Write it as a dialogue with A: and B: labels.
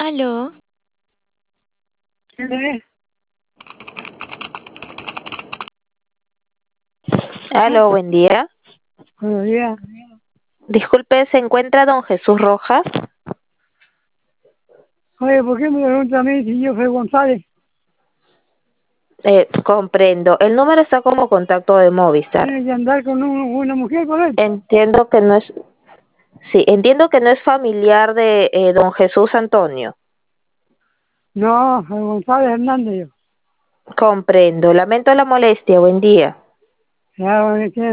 A: Aló,
B: ¿Quién es? ¿Ah?
A: aló, buen día.
B: Buenos días.
A: Disculpe, ¿se encuentra don Jesús Rojas?
B: Oye, ¿por qué me pregunta a mí si yo soy González?
A: Comprendo. El número está como contacto de Movistar.
B: ¿Tiene que andar con una mujer por él?
A: Entiendo que no es, sí, entiendo que no es familiar de don Jesús Antonio.
B: No, soy González Hernández yo.
A: Comprendo. Lamento la molestia. Buen día.
B: Ya, bueno,